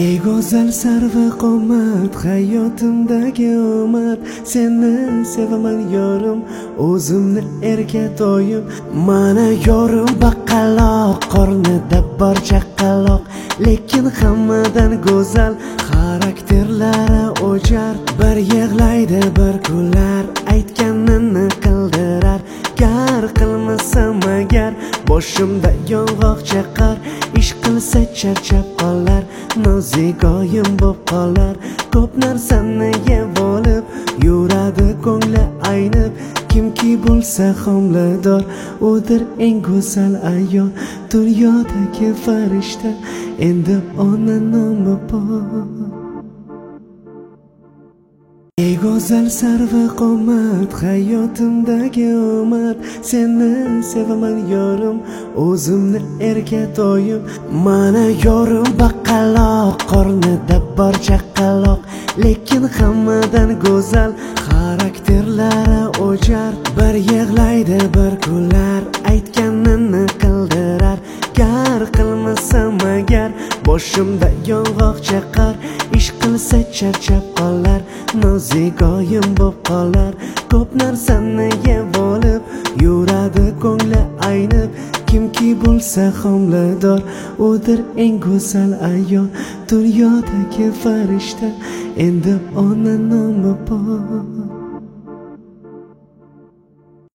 Ey go'zal sarva qomat, hayotimdagi omad, seni sevaman yorim, o'zimni erka toyim. Mana yorim baqaloq, qornida bor chaqaloq, lekin hammadan go'zal, xarakterlari o'jar. Bir yig'laydi, bir kular, aytganini qildirar. Gar qilmasam agar, boshimda yong'oq chaqar, ish qilsa charchab qolar, nozigoyim bo'p qolar. Ko'p narsani yeb olib, yuradi ko'ngli aynib. Kimki bo'lsa homilador, o'dir eng go'zal ayol, dunyodagi farishta, endi ona nomi bor. Ey go'zal sarva qomat, hayotimdagi omad, seni sevaman yorim, o'zimni erka toyim. Mana yorim baqaloq, qornida bor chaqaloq, lekin hammadan go'zal, xarakterlari o'jar. Bir yig'laydi, bir kular, aytganini qildirar. Gar qilmasam agar, boshimda yong'oq chaqar, ish qilsa charchab qolar, nozigoyim bo'p qolar. Ko'p narsani yeb olib, yuradi ko'ngli aynib. Kimki bo'lsa homilador, o'dir eng go'zal ayol, dunyodagi farishta, endi ona nomi bor.